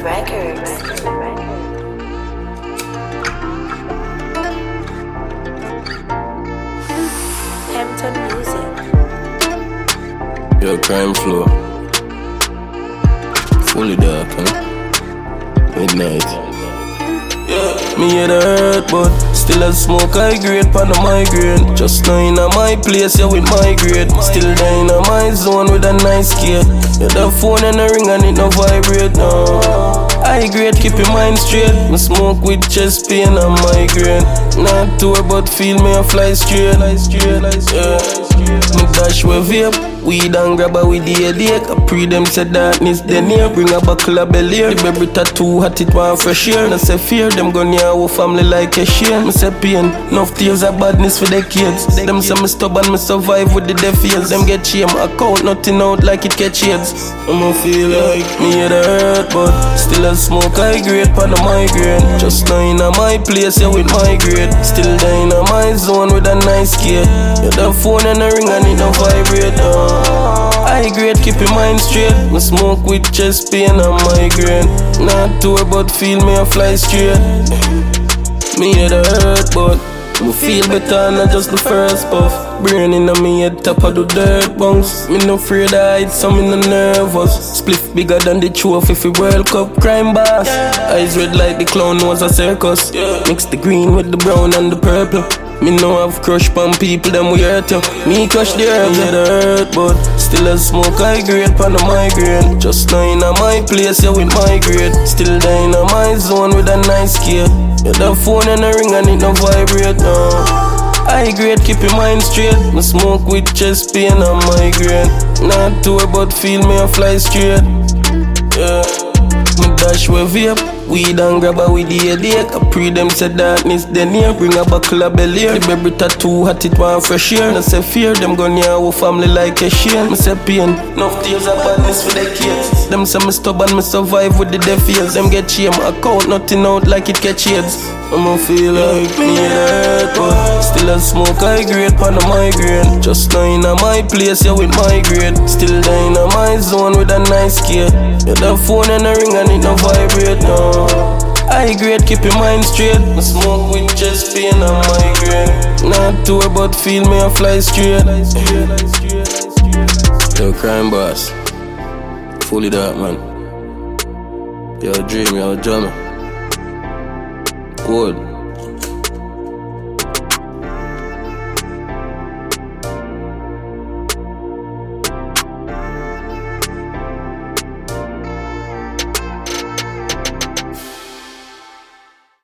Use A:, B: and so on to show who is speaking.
A: Records. Hampton Music.
B: Yo, crime flow. Fully dark, huh? Midnight. Yeah, me hear the hurt, but still I smoke high grade pan the migraine. Just now in my place, yeah, with my grade. Still there in my zone with a nice kid. Yeah, the phone and the ring and it no vibrate, no. High grade, keep your mind straight. Me smoke with chest pain and migraine. Not tour, but feel me a fly straight. Yeah. Me dash with vape, weed and grab a with the headache. I pre them say darkness then here. Bring a buckle of Bel-Air. The baby tattoo hot it want fresh air. No say fear, them gun near our family like a shame. Me say pain, enough tears of badness for the kids. Them say me stubborn, me survive with the deaf ears. Them get shame, account nothing out like it catch AIDS. I'ma feel like me hear the hurt, but still I smoke high grade pan the migraine. Just now in my place, yeah, with my grade. Still there in my zone with a nice kid. Yeah, the phone and the ring and it no vibrate. High grade, keep your mind straight. Me smoke with chest pain and migraine. Not tour, but feel me a fly straight. Me hear the hurt, but me feel better, not just the first puff. Brain in me head, top of the dirt bounce. Me no afraid of heights, so me no nervous. Spliff bigger than the trophy if World Cup. Crime boss, eyes red like the clown was a circus. Mix the green with the brown and the purple. Me no have crush pan people, them we hurt you. Me crush the earth, yeah, the hurt, but still I smoke high grade pan the migraine. Just now in my place, yeah, with my grade. Still there in my zone with a nice kid. Yeah, the phone and the ring and it no vibrate, no. High grade, keep your mind straight. Me smoke with chest pain and migraine. Not tour, but feel me a fly straight. Yeah. Me dash with vape, weed and grab a with the headache. I pre them say darkness then here. Bring a buckle of Bel-Air. The baby tattoo hot it want fresh air. No say fear, them gun near our family like a shame. Me say pain, enough tears of badness for the kids. Them say me stubborn, me survive with the deaf ears. Them get shame, account nothing out like it catch AIDS. I'ma feel like me hurt, but still I smoke high grade pan the migraine. Just now in my place, yeah, with my grade. Still there in my zone with a nice kid. Yeah, the phone and the ring and it no vibrate, no. High grade, keep your mind straight. Me smoke with chest pain and migraine. Not tour, but feel me a fly straight. Yo, crime boss, fully dark, man. Yo, dream, yo, drummer. Good.